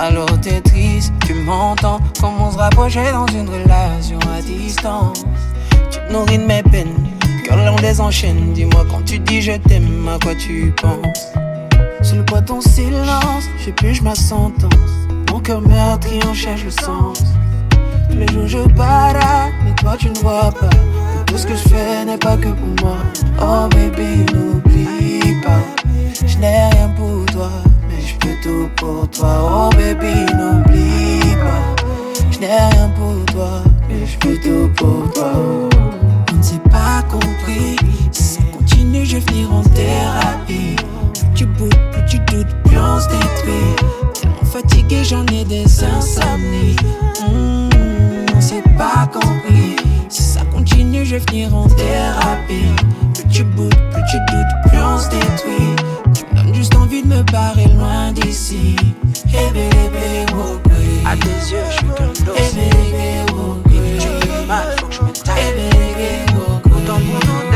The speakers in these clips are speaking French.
Alors t'es triste, tu m'entends. Comment se rapprocher dans une relation à distance? Tu te nourris de mes peines, cœur long désenchaîne. Dis-moi quand tu dis je t'aime, à quoi tu penses? Sous le poids de ton silence, j'épluche ma sentence. Mon cœur meurtri en cherche le sens. Tous les jours je bats, mais toi tu ne vois pas que tout ce que je fais n'est pas que pour moi. Oh baby, n'oublie pas, je n'ai rien pour toi, mais je fais tout pour toi. Oh baby, n'oublie pas, je n'ai rien pour toi, mais je fais tout pour toi. On ne s'est pas compris, si ça continue je vais finir en thérapie. Plus tu boudes, plus tu doutes, plus on se détruit. Tellement fatigué, j'en ai des insomnies. On s'est pas compris, si ça continue je vais finir en thérapie. Plus tu boudes, plus tu doutes, plus on se détruit. Tu me donnes juste envie de me barrer loin d'ici. Hey baby, oh oui. À tes yeux, je suis qu'un dos. Hey baby, oh oui. Tu me fais mal, faut que je me taille. Hey baby, oh oui. Autant pour nous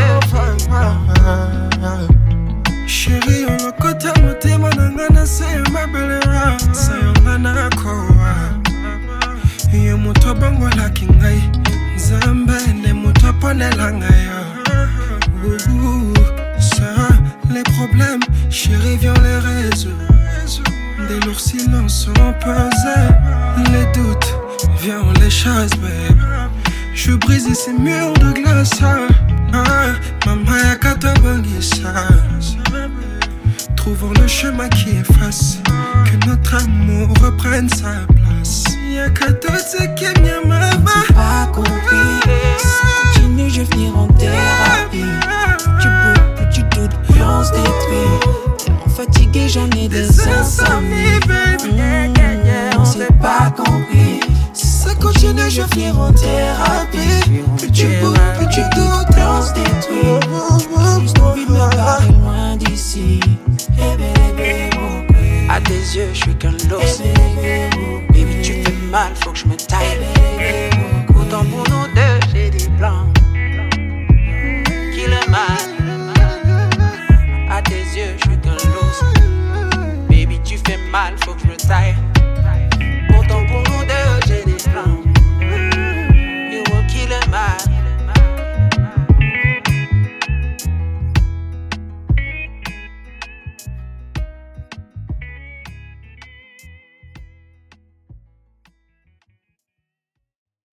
deux. Chérie, on a côté à côté, mon angana, c'est ma belle rare. C'est un angana, quoi. Iyo moto bango la kingai Zamba ne moto pone la ngaya. Ça, les problèmes, chérie viens les résoudre. Des lourds silences sont pesés. Les doutes, viens on les chasse babe. Je brise ces murs de glace. Maman y'a qu'à te bangisa. Trouvons le chemin qui efface, que notre amour reprenne sa place. Y'a qu'à tout ce qui est bien ma main. J'ai pas compris, si ça continue je vais finir en thérapie. Plus tu boudes, plus tu doutes, plus on se détruit. Tellement fatigué, j'en ai des insomnies. On s'est pas compris, si ça continue je vais finir en thérapie. Plus tu boudes, plus tu doutes, plus on se détruit. J'ai juste envie de me barrer loin d'ici. Hey baby, oh, à tes yeux, je suis qu'un los. Baby, tu fais mal, faut que je me taille.